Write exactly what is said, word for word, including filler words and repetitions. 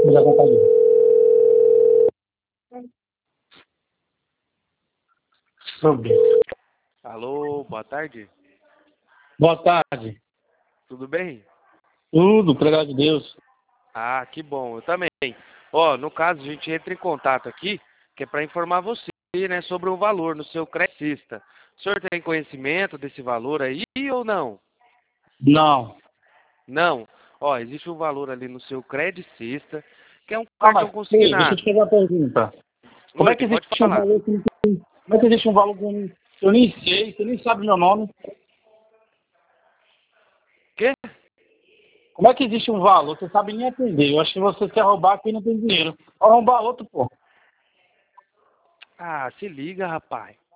Já vai estar ali. Sobre. Alô, boa tarde. Boa tarde. Tudo bem? Tudo, por graça de Deus. Ah, que bom. Eu também. Ó, no caso, a gente entra em contato aqui, que é para informar você, né, sobre o valor no seu credicista. O senhor tem conhecimento desse valor aí ou não? Não. Não. Ó, existe um valor ali no seu credicista, que é um Ah, cartão mas ei, deixa eu te consignado. fazer uma pergunta. Como Oi, é que pode existe um falar. valor que não tem... Como é que existe um valor que eu nem, eu nem sei, você nem sabe meu nome? Quê? Como é que existe um valor? Você sabe nem atender. Eu acho que você quer roubar quem não tem dinheiro. Vai roubar outro, pô. Ah, se liga, rapaz.